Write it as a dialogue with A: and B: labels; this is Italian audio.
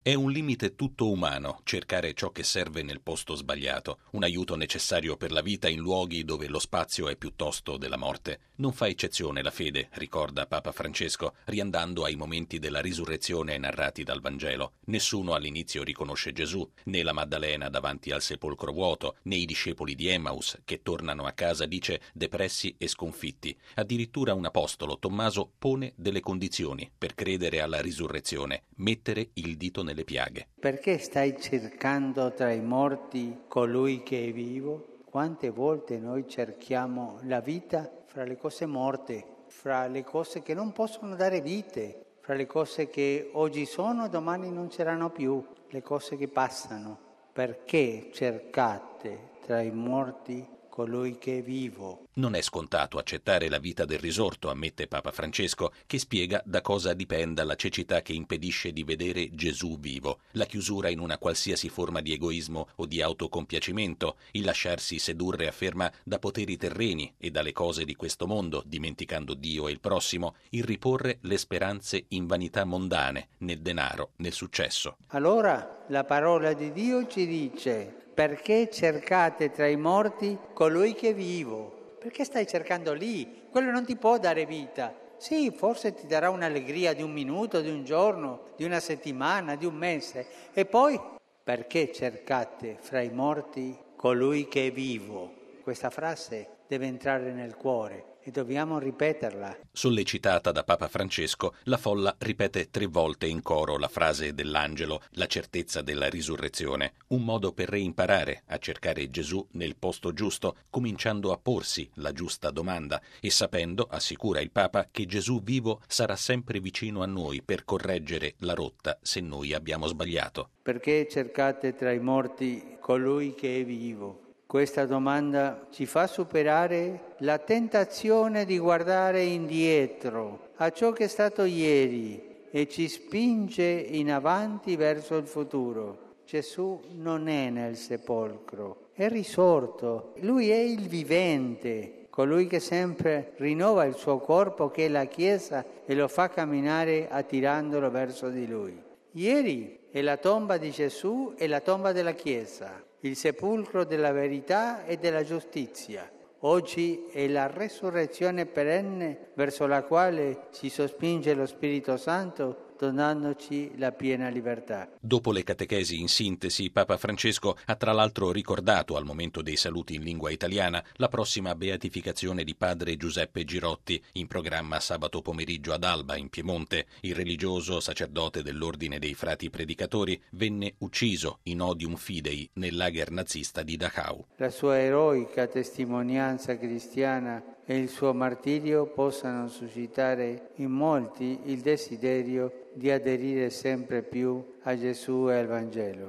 A: È un limite tutto umano cercare ciò che serve nel posto sbagliato, un aiuto necessario per la vita in luoghi dove lo spazio è piuttosto della morte. Non fa eccezione la fede, ricorda Papa Francesco, riandando ai momenti della risurrezione narrati dal Vangelo. Nessuno all'inizio riconosce Gesù, né la Maddalena davanti al sepolcro vuoto, né i discepoli di Emmaus che tornano a casa, dice, depressi e sconfitti. Addirittura un apostolo, Tommaso, pone delle condizioni per credere alla risurrezione, mettere il dito nelle piaghe.
B: Perché stai cercando tra i morti colui che è vivo? Quante volte noi cerchiamo la vita fra le cose morte, fra le cose che non possono dare vite, fra le cose che oggi sono, domani non saranno più, le cose che passano. Perché cercate tra i morti colui che è vivo?
A: Non è scontato accettare la vita del risorto, ammette Papa Francesco, che spiega da cosa dipenda la cecità che impedisce di vedere Gesù vivo, la chiusura in una qualsiasi forma di egoismo o di autocompiacimento, il lasciarsi sedurre, afferma, da poteri terreni e dalle cose di questo mondo, dimenticando Dio e il prossimo, il riporre le speranze in vanità mondane, nel denaro, nel successo.
B: Allora la parola di Dio ci dice: perché cercate tra i morti colui che è vivo? Perché stai cercando lì? Quello non ti può dare vita. Sì, forse ti darà un'allegria di un minuto, di un giorno, di una settimana, di un mese. E poi, perché cercate fra i morti colui che è vivo? Questa frase deve entrare nel cuore e dobbiamo ripeterla.
A: Sollecitata da Papa Francesco, la folla ripete 3 volte in coro la frase dell'angelo, la certezza della risurrezione, un modo per reimparare a cercare Gesù nel posto giusto, cominciando a porsi la giusta domanda e sapendo, assicura il Papa, che Gesù vivo sarà sempre vicino a noi per correggere la rotta se noi abbiamo sbagliato.
B: Perché cercate tra i morti colui che è vivo? Questa domanda ci fa superare la tentazione di guardare indietro a ciò che è stato ieri e ci spinge in avanti verso il futuro. Gesù non è nel sepolcro, è risorto. Lui è il vivente, colui che sempre rinnova il suo corpo, che è la Chiesa, e lo fa camminare attirandolo verso di Lui. Ieri è la tomba di Gesù e la tomba della Chiesa, il sepolcro della verità e della giustizia. Oggi è la resurrezione perenne verso la quale ci sospinge lo Spirito Santo, donandoci la piena libertà.
A: Dopo le catechesi in sintesi, Papa Francesco ha tra l'altro ricordato al momento dei saluti in lingua italiana la prossima beatificazione di padre Giuseppe Girotti, in programma sabato pomeriggio ad Alba, in Piemonte. Il religioso, sacerdote dell'Ordine dei Frati Predicatori, venne ucciso in odium fidei nel lager nazista di Dachau.
B: La sua eroica testimonianza cristiana e il suo martirio possano suscitare in molti il desiderio di aderire sempre più a Gesù e al Vangelo.